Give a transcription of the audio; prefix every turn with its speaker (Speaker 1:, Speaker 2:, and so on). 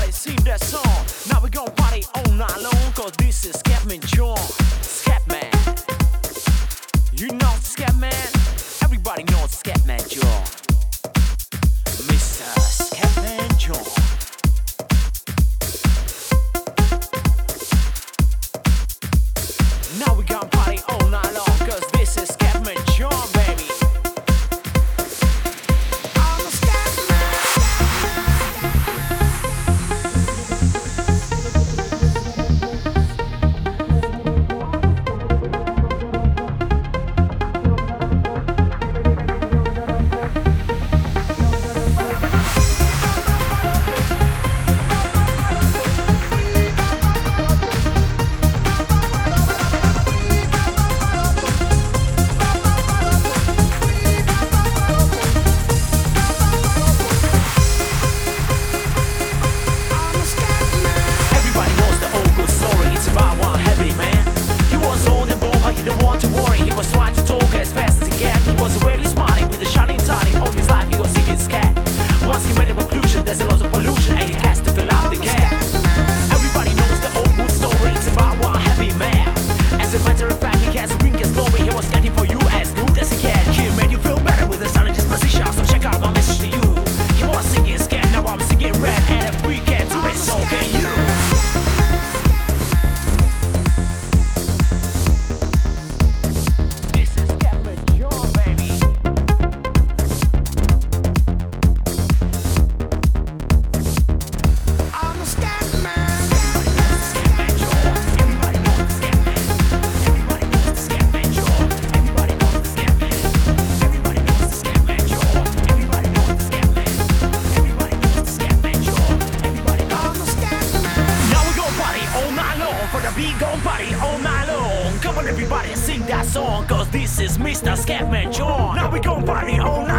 Speaker 1: everybody sing that song. Now we gon' party all night long, cause this is Scatman John. Scatman. You know Scatman? Everybody knows Scatman John. Mr. Scatman John. Now we gon' party all night long, cause this is Scatman John, baby. I'm a Scatman. We gon' party all night long. Come on everybody, sing that song, cause this is Mr. Scatman John. Now we gon' party all night long.